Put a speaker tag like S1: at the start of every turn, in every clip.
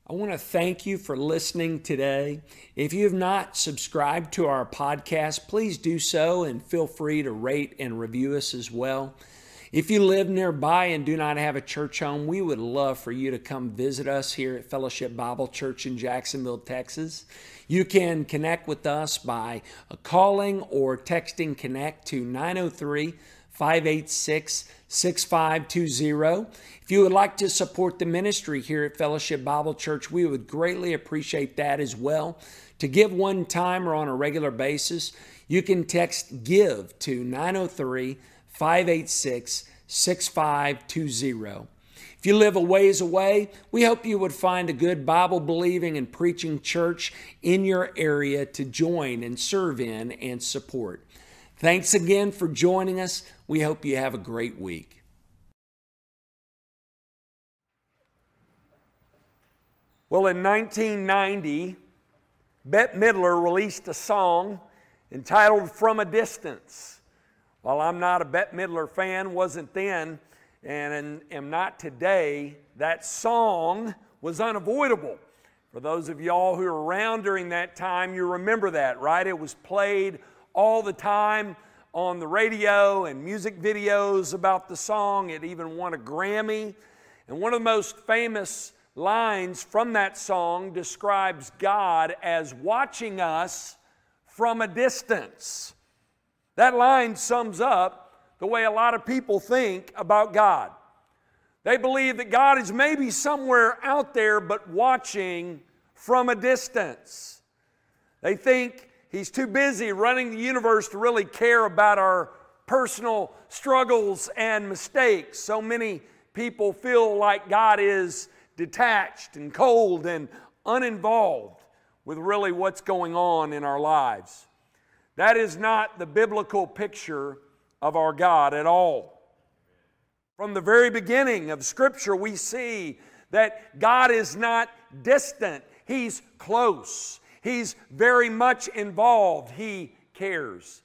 S1: I want to thank you for listening today. If you have not subscribed to our podcast, please do so and feel free to rate and review us as well. If you live nearby and do not have a church home, we would love for you to come visit us here at Fellowship Bible Church in Jacksonville, Texas. You can connect with us by calling or texting Connect to 903-586-6520. If you would like to support the ministry here at Fellowship Bible Church, we would greatly appreciate that as well. To give one time or on a regular basis, you can text GIVE to 903-586-6520. If you live a ways away, we hope you would find a good Bible-believing and preaching church in your area to join and serve in and support. Thanks again for joining us. We hope you have a great week. Well, in 1990, Bette Midler released a song entitled From a Distance. While I'm not a Bette Midler fan, wasn't then, and am not today, that song was unavoidable. For those of y'all who were around during that time, you remember that, right? It was played all the time on the radio and music videos about the song. It even won a Grammy. And one of the most famous lines from that song describes God as watching us from a distance. That line sums up the way a lot of people think about God. They believe that God is maybe somewhere out there but watching from a distance. They think He's too busy running the universe to really care about our personal struggles and mistakes. So many people feel like God is detached and cold and uninvolved with really what's going on in our lives. That is not the biblical picture of our God at all. From the very beginning of Scripture, we see that God is not distant. He's close. He's very much involved. He cares.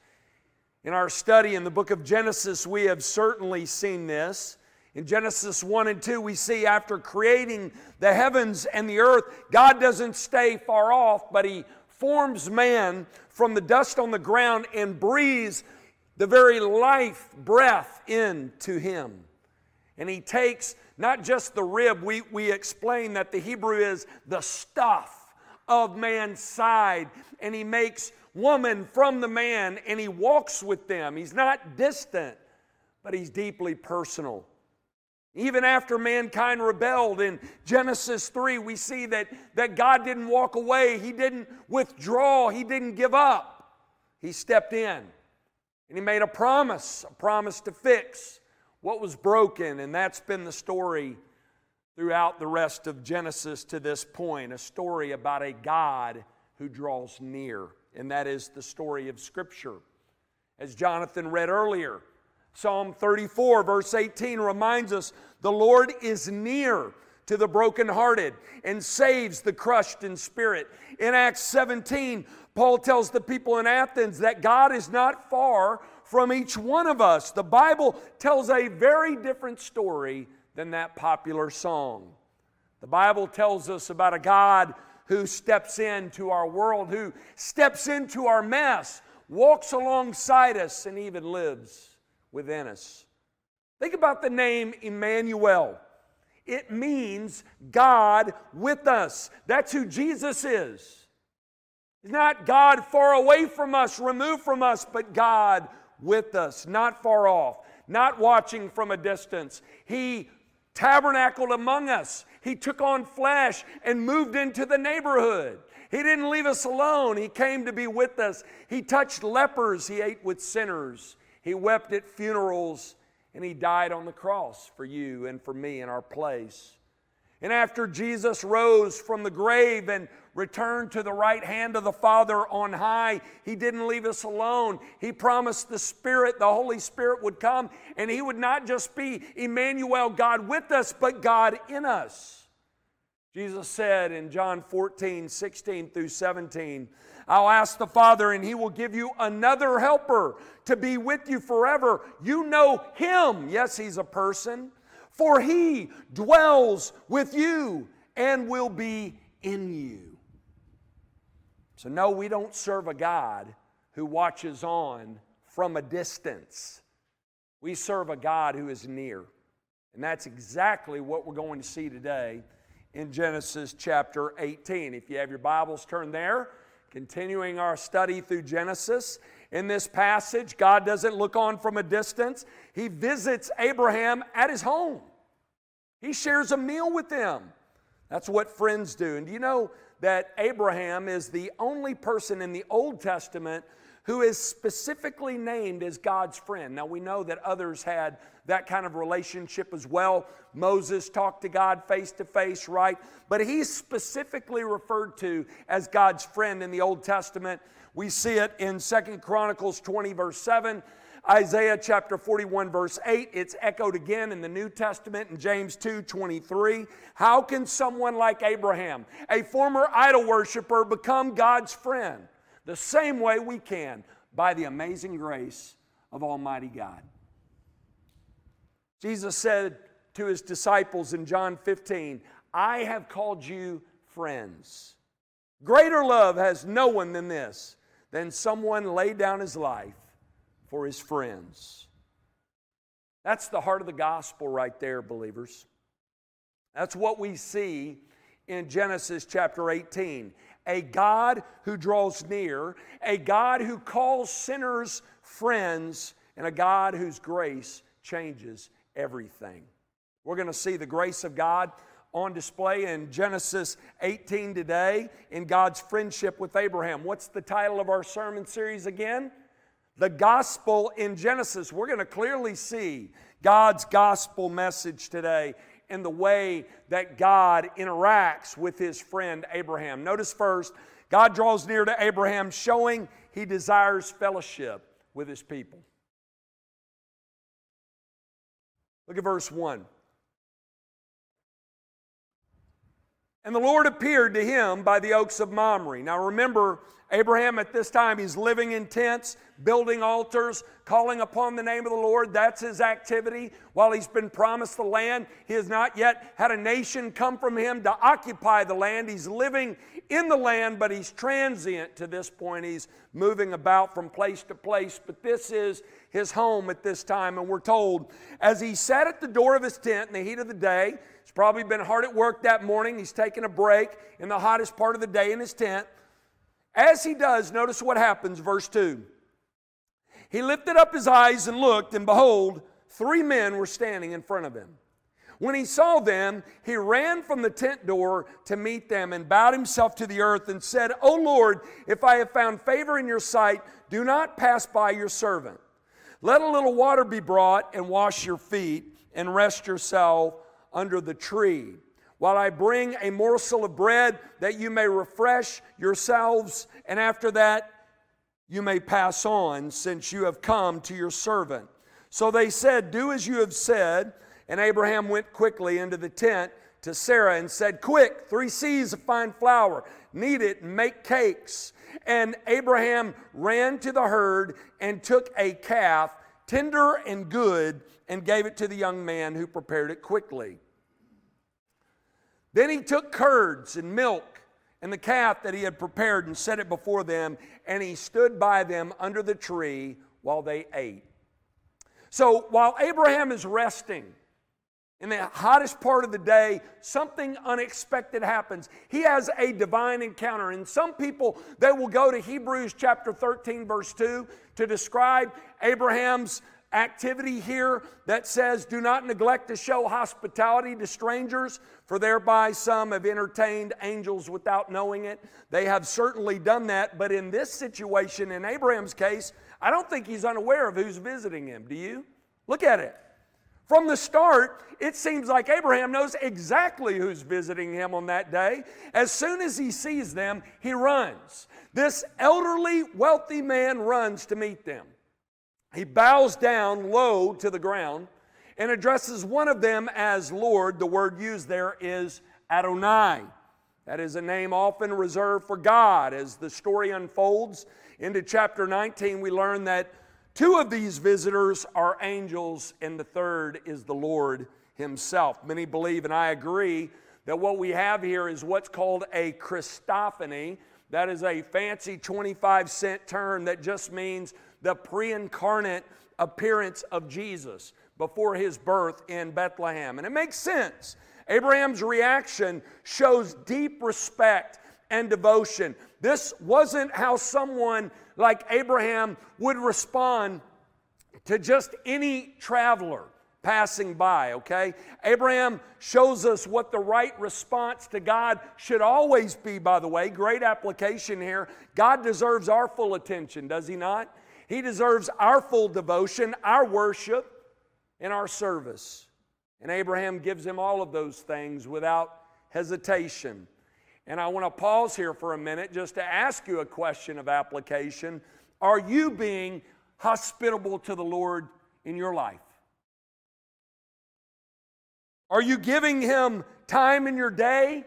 S1: In our study in the book of Genesis, we have certainly seen this. In Genesis 1 and 2, we see after creating the heavens and the earth, God doesn't stay far off, but He forms man from the dust on the ground and breathes the very life breath into him. And He takes not just the rib, we explain that the Hebrew is the stuff of man's side, and He makes woman from the man, and He walks with them. He's not distant, but He's deeply personal. Even after mankind rebelled in Genesis 3, we see that God didn't walk away. He didn't withdraw. He didn't give up. He stepped in. And He made a promise to fix what was broken. And that's been the story throughout the rest of Genesis to this point. A story about a God who draws near. And that is the story of Scripture. As Jonathan read earlier, Psalm 34, verse 18 reminds us, the Lord is near to the brokenhearted and saves the crushed in spirit. In Acts 17, Paul tells the people in Athens that God is not far from each one of us. The Bible tells a very different story than that popular song. The Bible tells us about a God who steps into our world, who steps into our mess, walks alongside us, and even lives within us. Think about the name Emmanuel. It means God with us. That's who Jesus is. He's not God far away from us, removed from us, but God with us, not far off, not watching from a distance. He tabernacled among us. He took on flesh and moved into the neighborhood. He didn't leave us alone. He came to be with us. He touched lepers. He ate with sinners. He wept at funerals, and He died on the cross for you and for me in our place. And after Jesus rose from the grave and returned to the right hand of the Father on high, He didn't leave us alone. He promised the Spirit, the Holy Spirit would come, and He would not just be Emmanuel, God with us, but God in us. Jesus said in John 14, 16 through 17, I'll ask the Father, and He will give you another helper to be with you forever. You know Him. Yes, He's a person. For He dwells with you and will be in you. So no, we don't serve a God who watches on from a distance. We serve a God who is near. And that's exactly what we're going to see today in Genesis chapter 18. If you have your Bibles, turn there. Continuing our study through Genesis. In this passage, God doesn't look on from a distance. He visits Abraham at his home. He shares a meal with him. That's what friends do. And do you know that Abraham is the only person in the Old Testament who is specifically named as God's friend? Now we know that others had that kind of relationship as well. Moses talked to God face to face, right? But he's specifically referred to as God's friend in the Old Testament. We see it in 2 Chronicles 20 verse 7, Isaiah chapter 41 verse 8. It's echoed again in the New Testament in James 2:23. How can someone like Abraham, a former idol worshiper, become God's friend? The same way we can, by the amazing grace of Almighty God. Jesus said to his disciples in John 15, I have called you friends. Greater love has no one than this, than someone lay down his life for his friends. That's the heart of the gospel right there, believers. That's what we see in Genesis chapter 18. A God who draws near, a God who calls sinners friends, and a God whose grace changes everything. We're going to see the grace of God on display in Genesis 18 today in God's friendship with Abraham. What's the title of our sermon series again? The Gospel in Genesis. We're going to clearly see God's gospel message today in the way that God interacts with his friend Abraham. Notice first, God draws near to Abraham, showing he desires fellowship with his people. Look at verse 1. And the Lord appeared to him by the oaks of Mamre. Now remember, Abraham at this time, he's living in tents, building altars, calling upon the name of the Lord. That's his activity. While he's been promised the land, he has not yet had a nation come from him to occupy the land. He's living in the land, but he's transient to this point. He's moving about from place to place, but this is his home at this time. And we're told, as he sat at the door of his tent in the heat of the day, he's probably been hard at work that morning. He's taken a break in the hottest part of the day in his tent. As he does, notice what happens, verse 2. He lifted up his eyes and looked, and behold, 3 men were standing in front of him. When he saw them, he ran from the tent door to meet them and bowed himself to the earth and said, O Lord, if I have found favor in your sight, do not pass by your servant. Let a little water be brought and wash your feet and rest yourself under the tree, while I bring a morsel of bread that you may refresh yourselves, and after that you may pass on, since you have come to your servant. So they said, do as you have said. And Abraham went quickly into the tent to Sarah and said, quick, 3 seahs of fine flour, knead it and make cakes. And Abraham ran to the herd and took a calf, tender and good, and gave it to the young man, who prepared it quickly. Then he took curds and milk and the calf that he had prepared and set it before them, and he stood by them under the tree while they ate. So while Abraham is resting in the hottest part of the day, something unexpected happens. He has a divine encounter. And some people, they will go to Hebrews chapter 13 verse 2 to describe Abraham's activity here that says, do not neglect to show hospitality to strangers, for thereby some have entertained angels without knowing it. They have certainly done that, but in this situation, in Abraham's case, I don't think he's unaware of who's visiting him. Do you? Look at it. From the start, it seems like Abraham knows exactly who's visiting him on that day. As soon as he sees them, he runs. This elderly, wealthy man runs to meet them. He bows down low to the ground and addresses one of them as Lord. The word used there is Adonai. That is a name often reserved for God. As the story unfolds into chapter 19, we learn that 2 of these visitors are angels, and the third is the Lord himself. Many believe, and I agree, that what we have here is what's called a Christophany. That is a fancy 25-cent term that just means the pre-incarnate appearance of Jesus before his birth in Bethlehem. And it makes sense. Abraham's reaction shows deep respect and devotion. This wasn't how someone like Abraham would respond to just any traveler passing by, okay? Abraham shows us what the right response to God should always be, by the way. Great application here. God deserves our full attention, does he not? He deserves our full devotion, our worship, and our service. And Abraham gives him all of those things without hesitation. And I want to pause here for a minute just to ask you a question of application. Are you being hospitable to the Lord in your life? Are you giving him time in your day,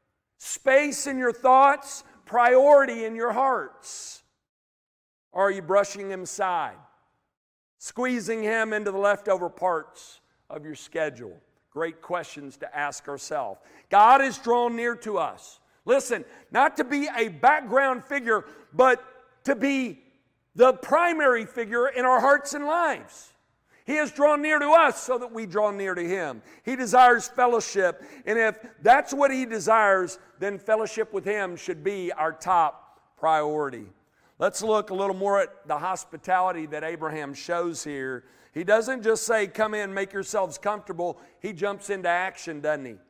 S1: space in your thoughts, priority in your hearts? Or are you brushing him aside, squeezing him into the leftover parts of your schedule? Great questions to ask ourselves. God is drawn near to us. Listen, not to be a background figure, but to be the primary figure in our hearts and lives. He has drawn near to us so that we draw near to him. He desires fellowship, and if that's what he desires, then fellowship with him should be our top priority. Let's look a little more at the hospitality that Abraham shows here. He doesn't just say, come in, make yourselves comfortable. He jumps into action, doesn't he?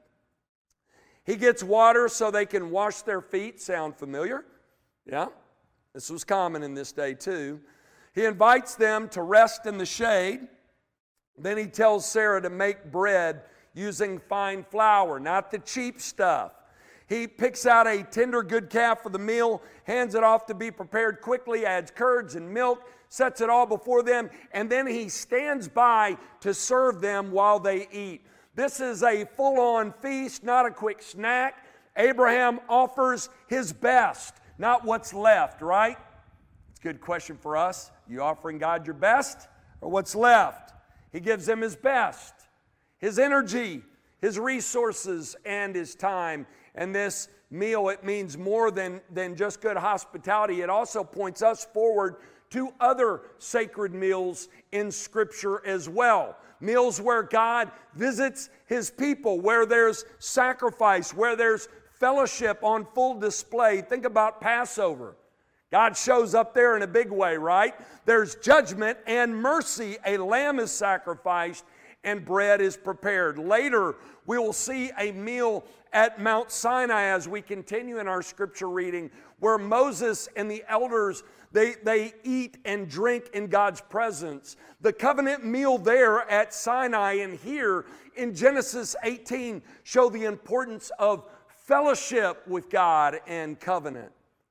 S1: He gets water so they can wash their feet. Sound familiar? Yeah, this was common in this day too. He invites them to rest in the shade. Then he tells Sarah to make bread using fine flour, not the cheap stuff. He picks out a tender good calf for the meal, hands it off to be prepared quickly, adds curds and milk, sets it all before them, and then he stands by to serve them while they eat. This is a full-on feast, not a quick snack. Abraham offers his best, not what's left, right? It's a good question for us. You offering God your best or what's left? He gives them his best, his energy, his resources, and his time. And this meal, it means more than just good hospitality. It also points us forward to other sacred meals in Scripture as well. Meals where God visits his people, where there's sacrifice, where there's fellowship on full display. Think about Passover. God shows up there in a big way, right? There's judgment and mercy. A lamb is sacrificed and bread is prepared. Later, we will see a meal at Mount Sinai as we continue in our scripture reading, where Moses and the elders, they eat and drink in God's presence. The covenant meal there at Sinai and here in Genesis 18 show the importance of fellowship with God and covenant.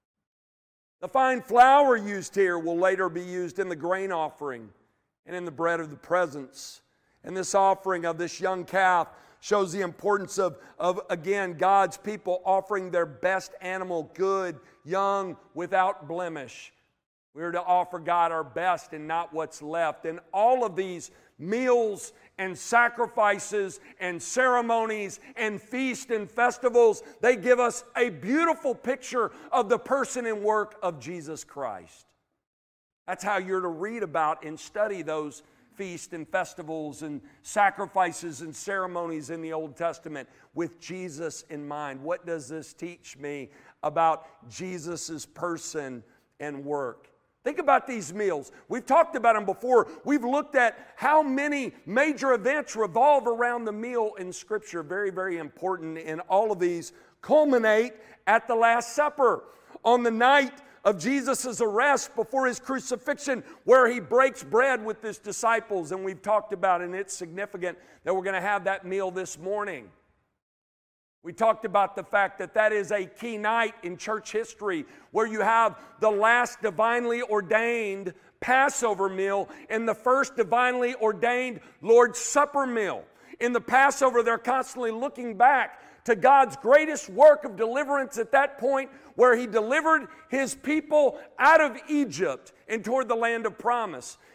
S1: The fine flour used here will later be used in the grain offering and in the bread of the presence. And this offering of this young calf shows the importance of again, God's people offering their best animal, good, young, without blemish. We're to offer God our best and not what's left. And all of these meals and sacrifices and ceremonies and feasts and festivals, they give us a beautiful picture of the person and work of Jesus Christ. That's how you're to read about and study those feasts and festivals and sacrifices and ceremonies in the Old Testament with Jesus in mind. What does this teach me about Jesus' person and work? Think about these meals. We've talked about them before. We've looked at how many major events revolve around the meal in Scripture. Very, very important. And all of these culminate at the Last Supper. On the night of Jesus' arrest before his crucifixion, where he breaks bread with his disciples. And we've talked about it, and it's significant that we're going to have that meal this morning. We talked about the fact that that is a key night in church history where you have the last divinely ordained Passover meal and the first divinely ordained Lord's Supper meal. In the Passover, they're constantly looking back to God's greatest work of deliverance at that point, where he delivered his people out of Egypt and toward the land of promise.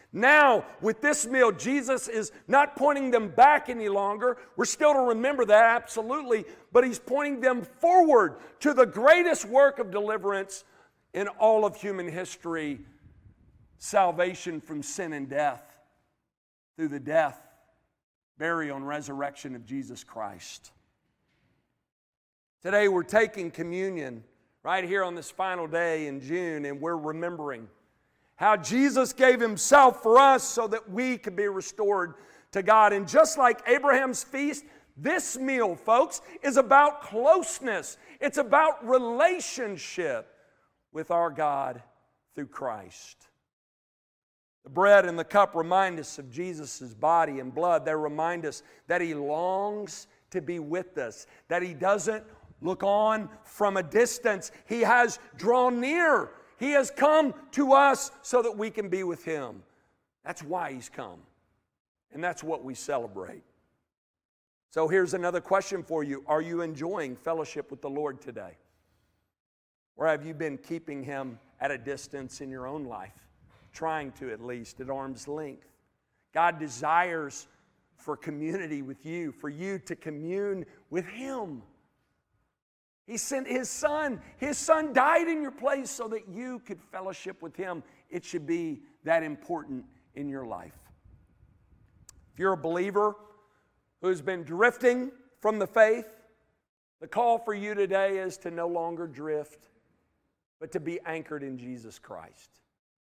S1: Now, with this meal, Jesus is not pointing them back any longer. We're still to remember that, absolutely, but he's pointing them forward to the greatest work of deliverance in all of human history, salvation from sin and death through the death, burial, and resurrection of Jesus Christ. Today we're taking communion right here on this final day in June, and we're remembering how Jesus gave himself for us so that we could be restored to God. And just like Abraham's feast, this meal, folks, is about closeness. It's about relationship with our God through Christ. The bread and the cup remind us of Jesus' body and blood. They remind us that he longs to be with us, that he doesn't look on from a distance. He has drawn near. He has come to us so that we can be with him. That's why he's come. And that's what we celebrate. So here's another question for you. Are you enjoying fellowship with the Lord today? Or have you been keeping him at a distance in your own life? Trying to, at least, at arm's length. God desires for community with you, for you to commune with him. He sent his son. His son died in your place so that you could fellowship with him. It should be that important in your life. If you're a believer who's been drifting from the faith, the call for you today is to no longer drift, but to be anchored in Jesus Christ.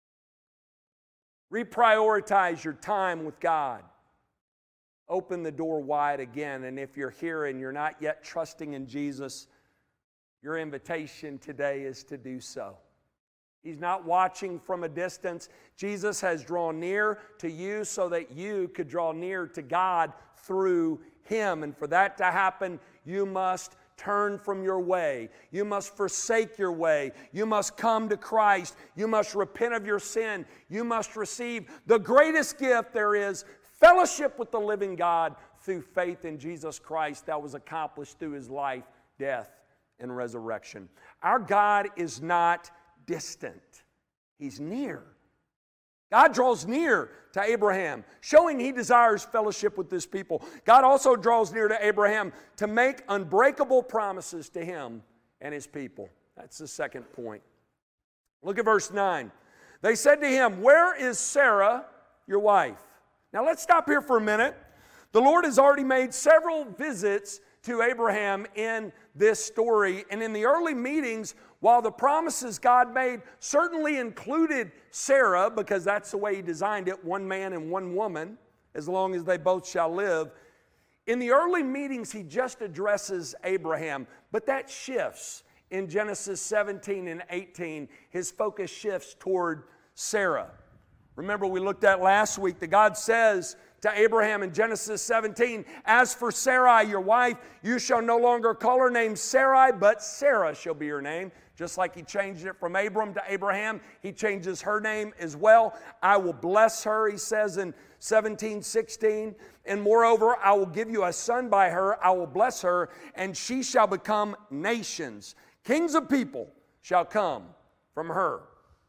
S1: Reprioritize your time with God. Open the door wide again. And if you're here and you're not yet trusting in Jesus, your invitation today is to do so. He's not watching from a distance. Jesus has drawn near to you so that you could draw near to God through him. And for that to happen, you must turn from your way. You must forsake your way. You must come to Christ. You must repent of your sin. You must receive the greatest gift there is, fellowship with the living God through faith in Jesus Christ that was accomplished through his life, death, and resurrection. Our God is not distant. He's near. God draws near to Abraham, showing he desires fellowship with this people. God also draws near to Abraham to make unbreakable promises to him and his people. That's the second point. Look at verse 9. They said to him, "Where is Sarah, your wife?" Now let's stop here for a minute. The Lord has already made several visits to Abraham in this story. And in the early meetings, while the promises God made certainly included Sarah, because that's the way he designed it, one man and one woman, as long as they both shall live, in the early meetings he just addresses Abraham. But that shifts. In Genesis 17 and 18, his focus shifts toward Sarah. Remember, we looked at last week that God says to Abraham in Genesis 17, "As for Sarai, your wife, you shall no longer call her name Sarai, but Sarah shall be her name." Just like he changed it from Abram to Abraham, he changes her name as well. "I will bless her," he says in 17:16. "And moreover, I will give you a son by her. I will bless her, and she shall become nations. Kings of people shall come from her."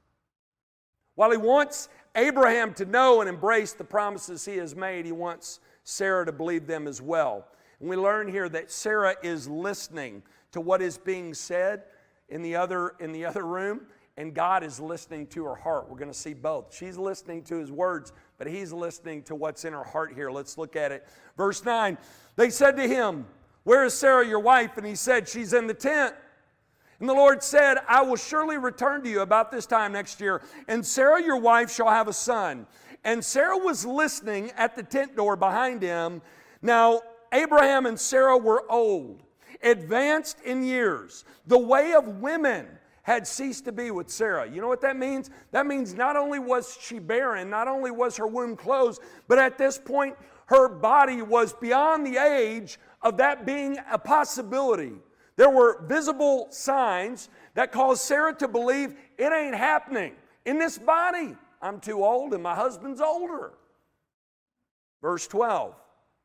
S1: While he wants Abraham to know and embrace the promises he has made, he wants Sarah to believe them as well. And we learn here that Sarah is listening to what is being said in the other room, and God is listening to her heart. We're going to see both. She's listening to his words, but he's listening to what's in her heart here. Let's look at it. Verse 9, they said to him, "Where is Sarah, your wife?" And he said, "She's in the tent." And the Lord said, "I will surely return to you about this time next year, and Sarah your wife shall have a son." And Sarah was listening at the tent door behind him. Now Abraham and Sarah were old, advanced in years. The way of women had ceased to be with Sarah. You know what that means? That means not only was she barren, not only was her womb closed, but at this point her body was beyond the age of that being a possibility. There were visible signs that caused Sarah to believe it ain't happening in this body. I'm too old and my husband's older. Verse 12.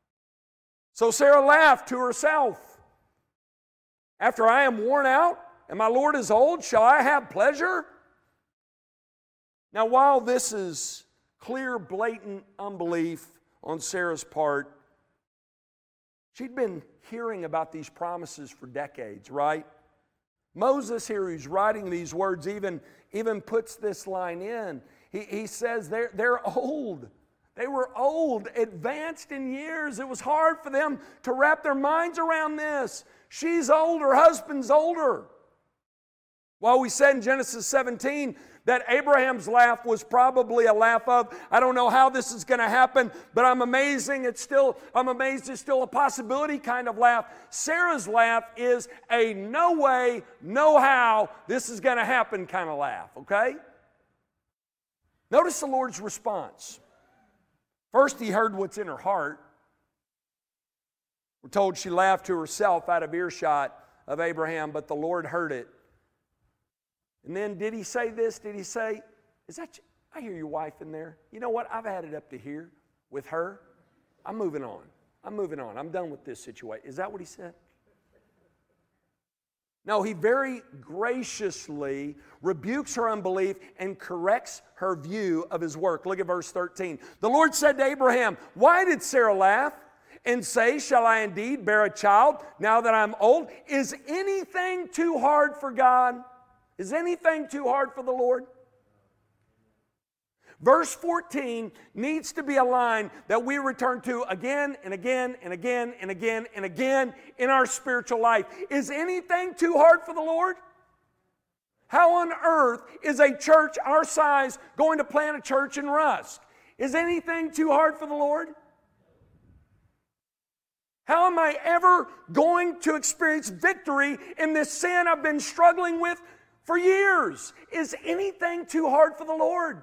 S1: So Sarah laughed to herself. "After I am worn out and my Lord is old, shall I have pleasure?" Now while this is clear, blatant unbelief on Sarah's part. She'd been hearing about these promises for decades, right? Moses here, who's writing these words, even puts this line in. He says they're old. They were old, advanced in years. It was hard for them to wrap their minds around this. She's old, her husband's older. Well, we said in Genesis 17 that Abraham's laugh was probably a laugh of, I don't know how this is going to happen, but I'm amazed it's still a possibility kind of laugh. Sarah's laugh is a no way, no how this is going to happen kind of laugh, okay? Notice the Lord's response. First, He heard what's in her heart. We're told she laughed to herself out of earshot of Abraham, but the Lord heard it. And then did He say this? Did He say, I hear your wife in there. You know what? I've had it up to here with her. I'm moving on. I'm done with this situation. Is that what He said? No, He very graciously rebukes her unbelief and corrects her view of His work. Look at verse 13. The Lord said to Abraham, why did Sarah laugh and say, shall I indeed bear a child now that I'm old? Is anything too hard for God? Is anything too hard for the Lord? Verse 14 needs to be a line that we return to again and again and again and again and again in our spiritual life. Is anything too hard for the Lord? How on earth is a church our size going to plant a church in Rusk? Is anything too hard for the Lord? How am I ever going to experience victory in this sin I've been struggling with for years? Is anything too hard for the Lord?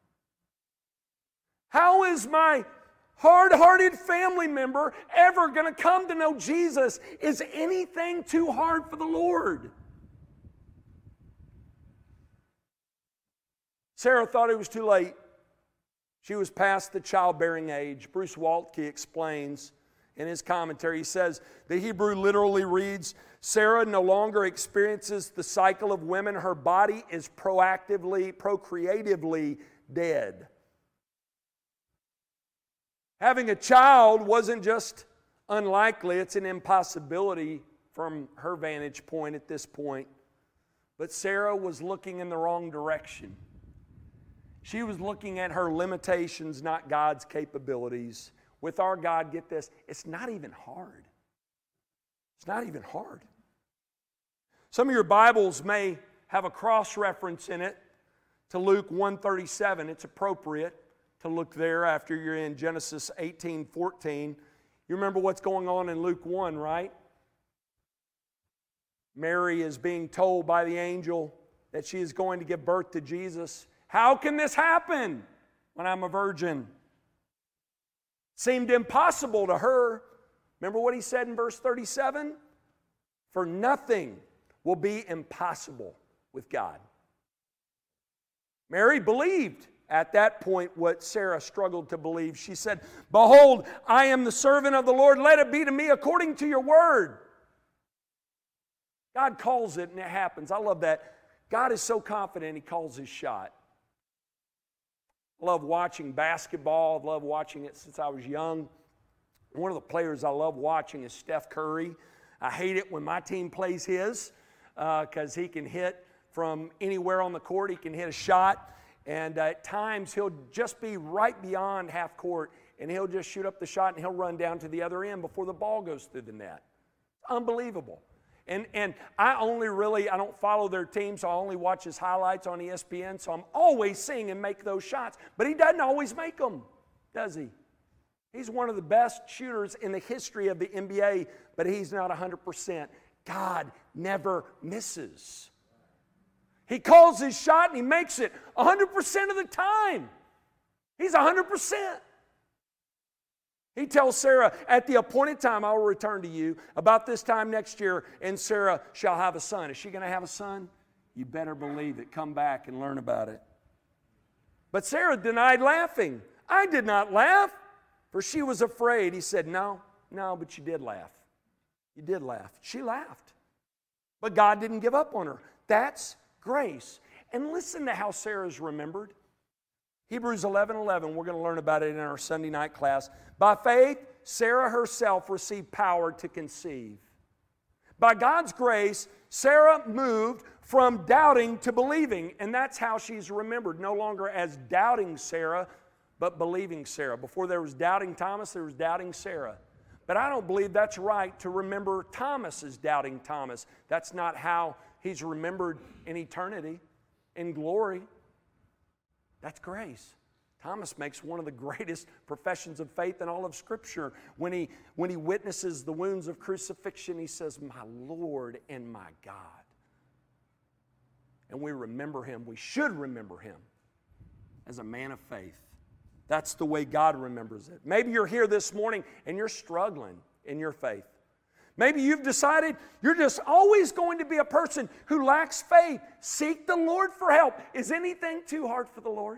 S1: How is my hard-hearted family member ever going to come to know Jesus? Is anything too hard for the Lord? Sarah thought it was too late. She was past the childbearing age. Bruce Waltke explains in his commentary, he says, the Hebrew literally reads, Sarah no longer experiences the cycle of women. Her body is procreatively dead. Having a child wasn't just unlikely, it's an impossibility from her vantage point at this point. But Sarah was looking in the wrong direction. She was looking at her limitations, not God's capabilities. With our God, get this, it's not even hard. It's not even hard. Some of your Bibles may have a cross-reference in it to Luke 1:37. It's appropriate to look there after you're in Genesis 18:14. You remember what's going on in Luke 1, right? Mary is being told by the angel that she is going to give birth to Jesus. How can this happen when I'm a virgin? Seemed impossible to her. Remember what he said in verse 37? For nothing will be impossible with God. Mary believed at that point what Sarah struggled to believe. She said, behold, I am the servant of the Lord. Let it be to me according to your word. God calls it and it happens. I love that. God is so confident He calls His shot. I love watching basketball. I've loved watching it since I was young. One of the players I love watching is Steph Curry. I hate it when my team plays his because he can hit from anywhere on the court. He can hit a shot. And at times he'll just be right beyond half court and he'll just shoot up the shot and he'll run down to the other end before the ball goes through the net. Unbelievable. And I don't follow their team, so I only watch his highlights on ESPN, so I'm always seeing him make those shots. But he doesn't always make them, does he? He's one of the best shooters in the history of the NBA, but he's not 100%. God never misses. He calls his shot and he makes it 100% of the time. He's 100%. He tells Sarah, at the appointed time I will return to you about this time next year, and Sarah shall have a son. Is she going to have a son? You better believe it. Come back and learn about it. But Sarah denied laughing. I did not laugh, for she was afraid. He said, no, but you did laugh. You did laugh. She laughed. But God didn't give up on her. That's grace. And listen to how Sarah's remembered. Hebrews 11:11, we're going to learn about it in our Sunday night class. By faith, Sarah herself received power to conceive. By God's grace, Sarah moved from doubting to believing, and that's how she's remembered, no longer as doubting Sarah, but believing Sarah. Before there was doubting Thomas, there was doubting Sarah. But I don't believe that's right to remember Thomas as doubting Thomas. That's not how he's remembered in eternity, in glory. That's grace. Thomas makes one of the greatest professions of faith in all of Scripture. When he witnesses the wounds of crucifixion, he says, "My Lord and my God." And we remember him. We should remember him as a man of faith. That's the way God remembers it. Maybe you're here this morning and you're struggling in your faith. Maybe you've decided you're just always going to be a person who lacks faith. Seek the Lord for help. Is anything too hard for the Lord?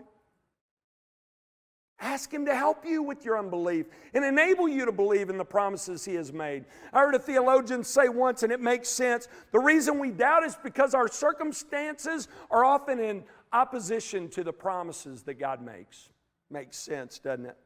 S1: Ask Him to help you with your unbelief and enable you to believe in the promises He has made. I heard a theologian say once, and it makes sense, the reason we doubt is because our circumstances are often in opposition to the promises that God makes. Makes sense, doesn't it?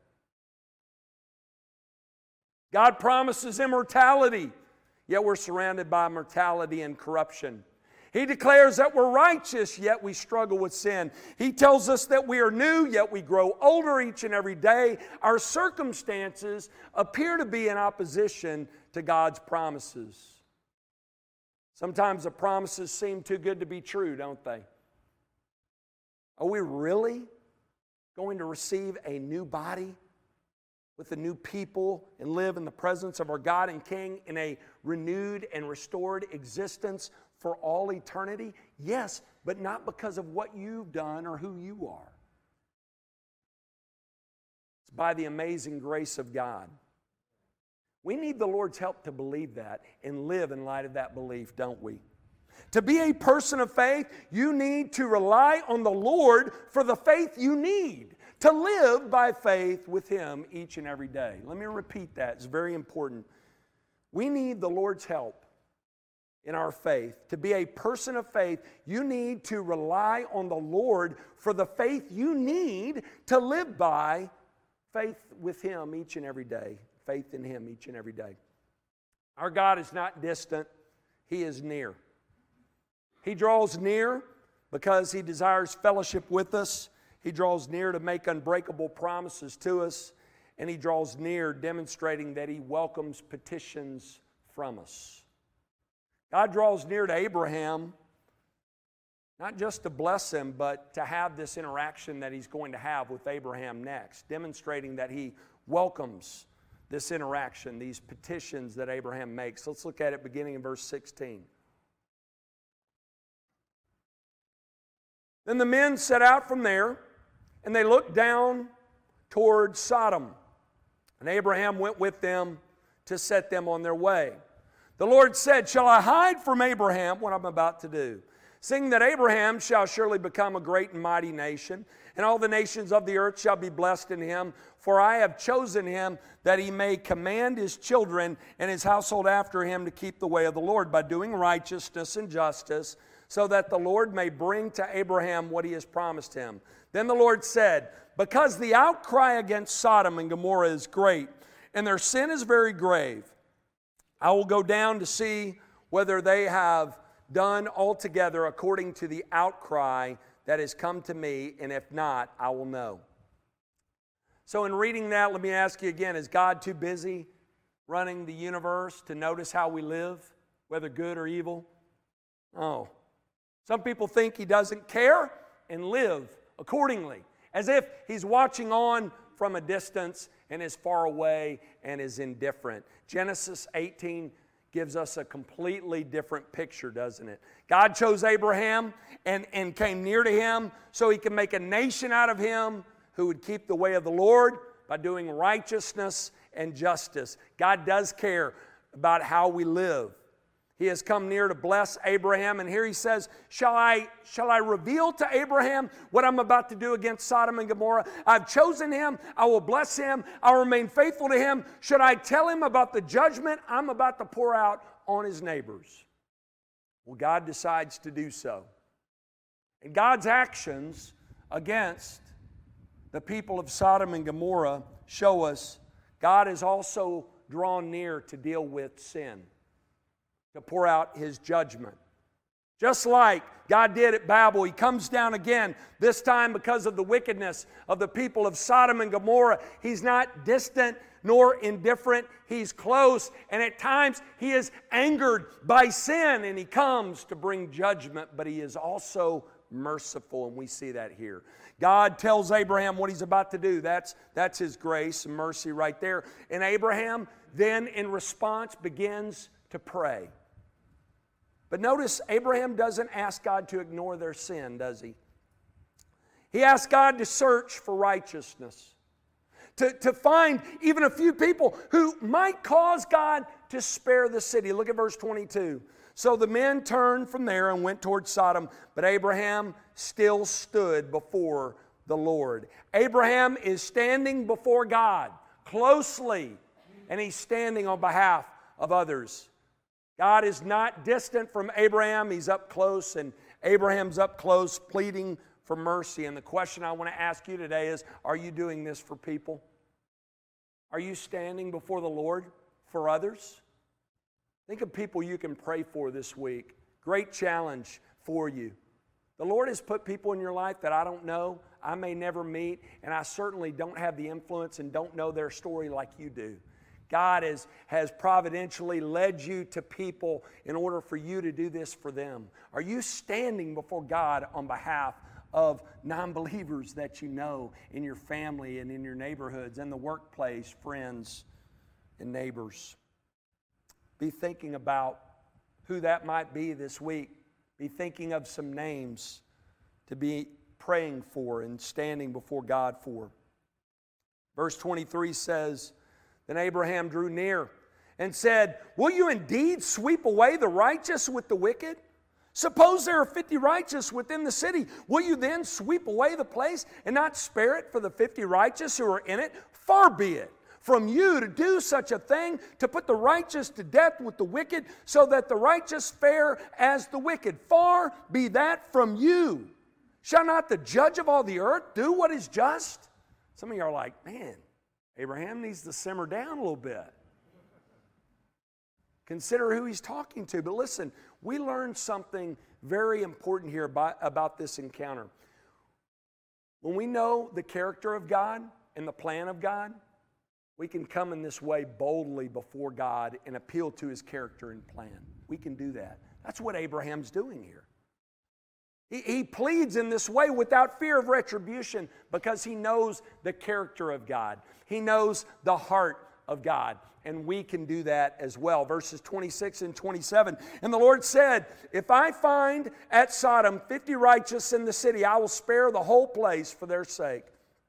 S1: God promises immortality, yet we're surrounded by mortality and corruption. He declares that we're righteous, yet we struggle with sin. He tells us that we are new, yet we grow older each and every day. Our circumstances appear to be in opposition to God's promises. Sometimes the promises seem too good to be true, don't they? Are we really going to receive a new body with a new people and live in the presence of our God and King in a renewed and restored existence for all eternity? Yes, but not because of what you've done or who you are. It's by the amazing grace of God. We need the Lord's help to believe that and live in light of that belief, don't we? To be a person of faith, you need to rely on the Lord for the faith you need to live by faith with Him each and every day. Let me repeat that. It's very important. We need the Lord's help in our faith. To be a person of faith, you need to rely on the Lord for the faith you need to live by faith with Him each and every day. Faith in Him each and every day. Our God is not distant. He is near. He draws near because He desires fellowship with us. He draws near to make unbreakable promises to us. And He draws near demonstrating that He welcomes petitions from us. God draws near to Abraham, not just to bless him, but to have this interaction that He's going to have with Abraham next, demonstrating that He welcomes this interaction, these petitions that Abraham makes. Let's look at it beginning in verse 16. Then the men set out from there, and they looked down toward Sodom. And Abraham went with them to set them on their way. The Lord said, "Shall I hide from Abraham what I'm about to do? Seeing that Abraham shall surely become a great and mighty nation, and all the nations of the earth shall be blessed in him. For I have chosen him that he may command his children and his household after him to keep the way of the Lord by doing righteousness and justice, so that the Lord may bring to Abraham what He has promised him." Then the Lord said, "Because the outcry against Sodom and Gomorrah is great, and their sin is very grave, I will go down to see whether they have done altogether according to the outcry that has come to me, and if not, I will know." So in reading that, let me ask you again, is God too busy running the universe to notice how we live, whether good or evil? No. Some people think He doesn't care and live accordingly, as if He's watching on from a distance and is far away and is indifferent. Genesis 18 gives us a completely different picture, doesn't it? God chose Abraham and came near to him so He could make a nation out of him who would keep the way of the Lord by doing righteousness and justice. God does care about how we live. He has come near to bless Abraham, and here He says, shall I reveal to Abraham what I'm about to do against Sodom and Gomorrah? I've chosen him. I will bless him. I'll remain faithful to him. Should I tell him about the judgment I'm about to pour out on his neighbors? Well, God decides to do so. And God's actions against the people of Sodom and Gomorrah show us God is also drawn near to deal with sin, to pour out His judgment. Just like God did at Babel, He comes down again, this time because of the wickedness of the people of Sodom and Gomorrah. He's not distant nor indifferent. He's close, and at times He is angered by sin, and He comes to bring judgment, but He is also merciful, and we see that here. God tells Abraham what He's about to do. That's His grace and mercy right there. And Abraham then, in response, begins to pray. But notice, Abraham doesn't ask God to ignore their sin, does he? He asks God to search for righteousness, to find even a few people who might cause God to spare the city. Look at verse 22. So the men turned from there and went toward Sodom, but Abraham still stood before the Lord. Abraham is standing before God closely, and he's standing on behalf of others. God is not distant from Abraham. He's up close, and Abraham's up close pleading for mercy. And the question I want to ask you today is, are you doing this for people? Are you standing before the Lord for others? Think of people you can pray for this week. Great challenge for you. The Lord has put people in your life that I don't know, I may never meet, and I certainly don't have the influence and don't know their story like you do. God has providentially led you to people in order for you to do this for them. Are you standing before God on behalf of non-believers that you know in your family and in your neighborhoods, in the workplace, friends and neighbors? Be thinking about who that might be this week. Be thinking of some names to be praying for and standing before God for. Verse 23 says, Then Abraham drew near and said, Will you indeed sweep away the righteous with the wicked? Suppose there are 50 righteous within the city. Will you then sweep away the place and not spare it for the 50 righteous who are in it? Far be it from you to do such a thing, to put the righteous to death with the wicked, so that the righteous fare as the wicked. Far be that from you. Shall not the judge of all the earth do what is just? Some of you are like, man, Abraham needs to simmer down a little bit. Consider who he's talking to. But listen, we learned something very important here about this encounter. When we know the character of God and the plan of God, we can come in this way boldly before God and appeal to His character and plan. We can do that. That's what Abraham's doing here. He pleads in this way without fear of retribution because he knows the character of God. He knows the heart of God. And we can do that as well. Verses 26 and 27. And the Lord said, If I find at Sodom 50 righteous in the city, I will spare the whole place for their sake.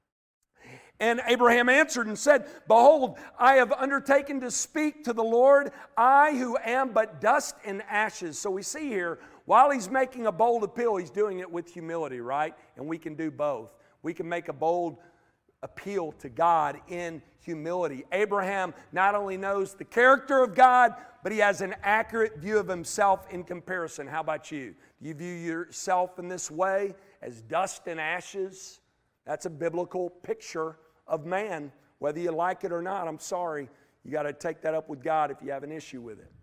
S1: And Abraham answered and said, Behold, I have undertaken to speak to the Lord, I who am but dust and ashes. So we see here, while he's making a bold appeal, he's doing it with humility, right? And we can do both. We can make a bold appeal to God in humility. Abraham not only knows the character of God, but he has an accurate view of himself in comparison. How about you? Do you view yourself in this way as dust and ashes? That's a biblical picture of man. Whether you like it or not, I'm sorry. You got to take that up with God if you have an issue with it.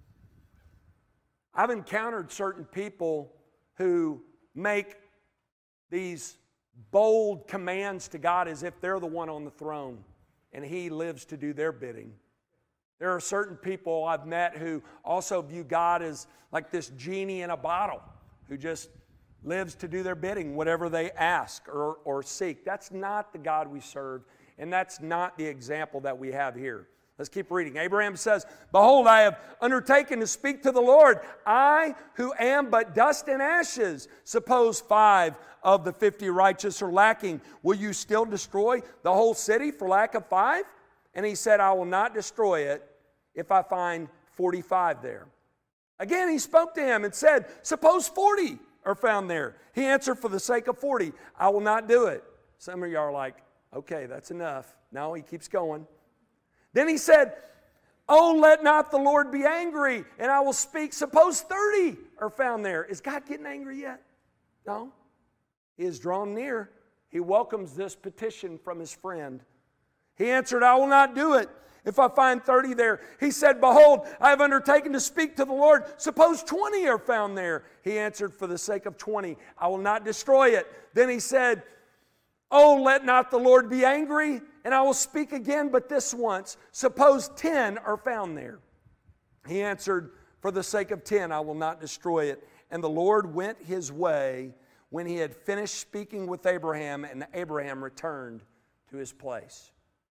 S1: I've encountered certain people who make these bold commands to God as if they're the one on the throne and He lives to do their bidding. There are certain people I've met who also view God as like this genie in a bottle who just lives to do their bidding, whatever they ask or seek. That's not the God we serve, and that's not the example that we have here. Let's keep reading. Abraham says, Behold, I have undertaken to speak to the Lord, I who am but dust and ashes. Suppose 5 of the 50 righteous are lacking. Will you still destroy the whole city for lack of 5? And he said, I will not destroy it if I find 45 there. Again, he spoke to him and said, Suppose 40 are found there. He answered, For the sake of 40, I will not do it. Some of you are like, okay, that's enough. No, he keeps going. Then he said, Oh, let not the Lord be angry, and I will speak. Suppose 30 are found there. Is God getting angry yet? No. He is drawn near He welcomes this petition from his friend. He answered, I will not do it if I find 30 there. He said, behold, I have undertaken to speak to the Lord. Suppose 20 are found there. He answered, for the sake of 20, I will not destroy it. Then he said, oh, let not the Lord be angry, and I will speak again, but this once. Suppose 10 are found there. He answered, for the sake of 10, I will not destroy it. And the Lord went his way when he had finished speaking with Abraham, and Abraham returned to his place.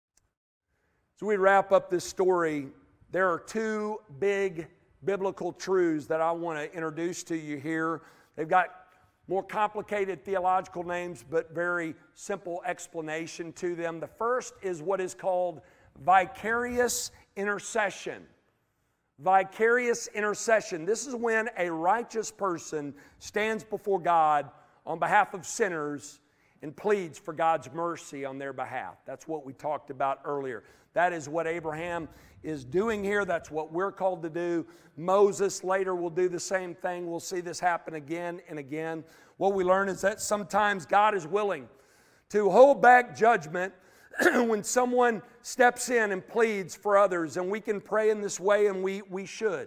S1: So we wrap up this story. There are two big biblical truths that I want to introduce to you here. They've got more complicated theological names, but very simple explanation to them. The first is what is called vicarious intercession. Vicarious intercession. This is when a righteous person stands before God on behalf of sinners and pleads for God's mercy on their behalf. That's what we talked about earlier. That is what Abraham is doing here. That's what we're called to do. Moses later will do the same thing. We'll see this happen again and again. What we learn is that sometimes God is willing to hold back judgment when someone steps in and pleads for others. And we can pray in this way, and we should.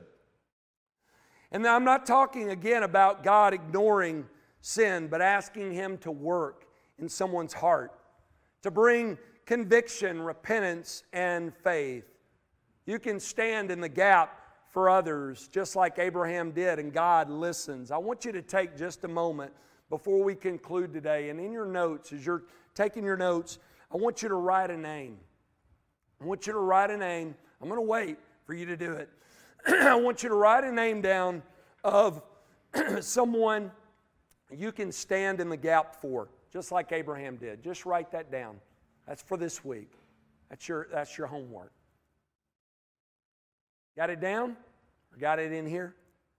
S1: And I'm not talking again about God ignoring sin, but asking Him to work in someone's heart, to bring conviction, repentance, and faith. You can stand in the gap for others, just like Abraham did, and God listens. I want you to take just a moment before we conclude today, and in your notes, as you're taking your notes, I want you to write a name. I want you to write a name. I'm going to wait for you to do it. I want you to write a name down of someone you can stand in the gap for, just like Abraham did. Just write that down. That's for this week. That's your homework. Got it down? Or got it in here?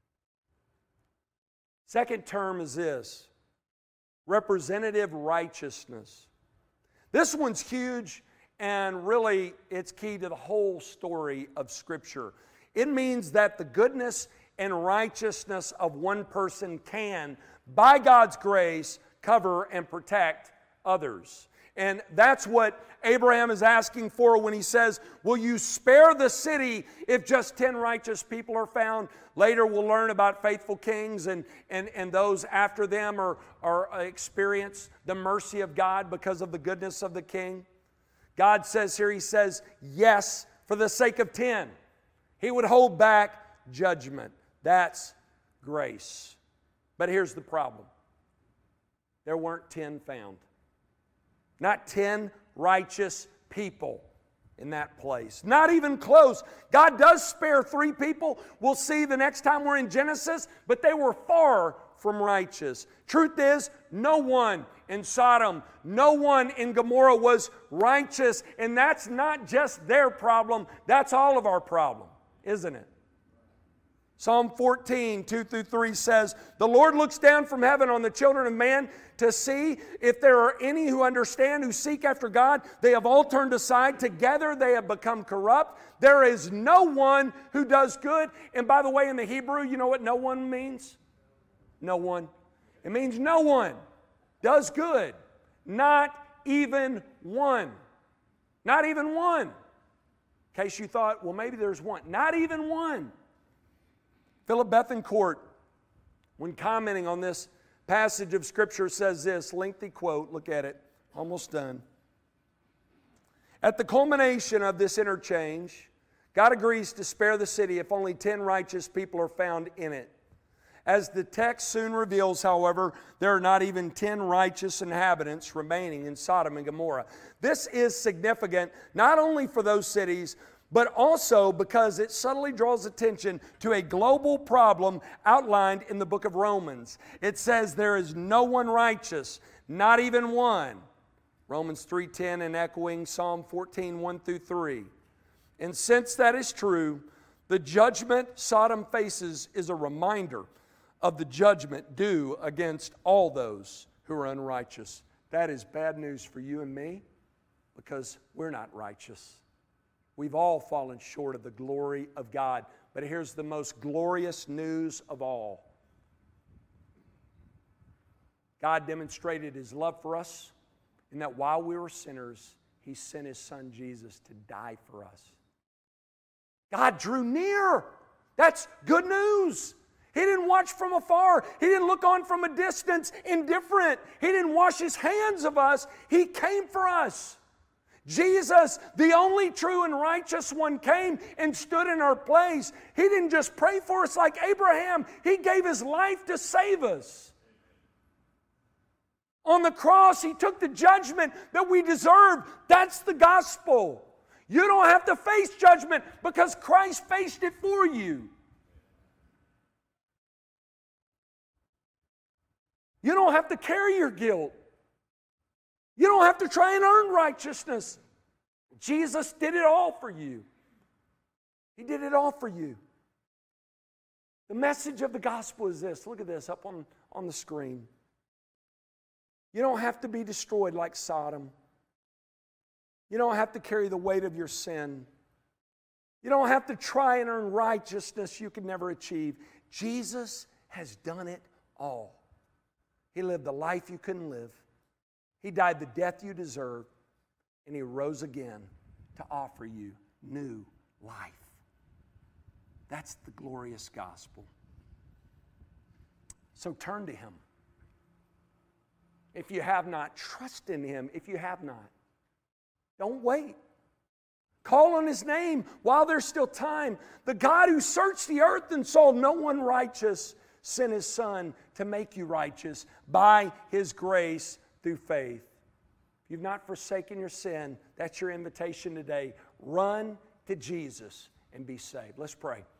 S1: Second term is this: representative righteousness. This one's huge, and really it's key to the whole story of Scripture. It means that the goodness and righteousness of one person can, by God's grace, cover and protect others. And that's what Abraham is asking for when he says, will you spare the city if just 10 righteous people are found? Later we'll learn about faithful kings and those after them are experience the mercy of God because of the goodness of the king. God says here, He says, yes, for the sake of 10. He would hold back judgment. That's grace. But here's the problem. There weren't 10 found. Not 10 righteous people in that place. Not even close. God does spare 3 people. We'll see the next time we're in Genesis, but they were far from righteous. Truth is, no one in Sodom, no one in Gomorrah was righteous, and that's not just their problem, that's all of our problem, isn't it? Psalm 14, 2-3 says, the Lord looks down from heaven on the children of man to see if there are any who understand, who seek after God. They have all turned aside. Together they have become corrupt. There is no one who does good. And by the way, in the Hebrew, you know what no one means? No one. It means no one does good. Not even one. Not even one. In case you thought, well, maybe there's one. Not even one. Philip Bethencourt, when commenting on this passage of Scripture, says this, lengthy quote, look at it, almost done. At the culmination of this interchange, God agrees to spare the city if only 10 righteous people are found in it. As the text soon reveals, however, there are not even 10 righteous inhabitants remaining in Sodom and Gomorrah. This is significant not only for those cities, but also because it subtly draws attention to a global problem outlined in the book of Romans. It says there is no one righteous, not even one. Romans 3:10 and echoing Psalm 14, 1-3. And since that is true, the judgment Sodom faces is a reminder of the judgment due against all those who are unrighteous. That is bad news for you and me because we're not righteous. We've all fallen short of the glory of God. But here's the most glorious news of all. God demonstrated His love for us and that while we were sinners, He sent His Son Jesus to die for us. God drew near. That's good news. He didn't watch from afar. He didn't look on from a distance, indifferent. He didn't wash His hands of us. He came for us. Jesus, the only true and righteous one, came and stood in our place. He didn't just pray for us like Abraham. He gave His life to save us. On the cross, He took the judgment that we deserved. That's the gospel. You don't have to face judgment because Christ faced it for you. You don't have to carry your guilt. You don't have to try and earn righteousness. Jesus did it all for you. He did it all for you. The message of the gospel is this. Look at this up on the screen. You don't have to be destroyed like Sodom. You don't have to carry the weight of your sin. You don't have to try and earn righteousness you could never achieve. Jesus has done it all. He lived the life you couldn't live. He died the death you deserved. And He rose again to offer you new life. That's the glorious gospel. So turn to Him. If you have not, trust in Him. If you have not, don't wait. Call on His name while there's still time. The God who searched the earth and saw no one righteous sent His Son to make you righteous by His grace through faith. If you've not forsaken your sin, that's your invitation today. Run to Jesus and be saved. Let's pray.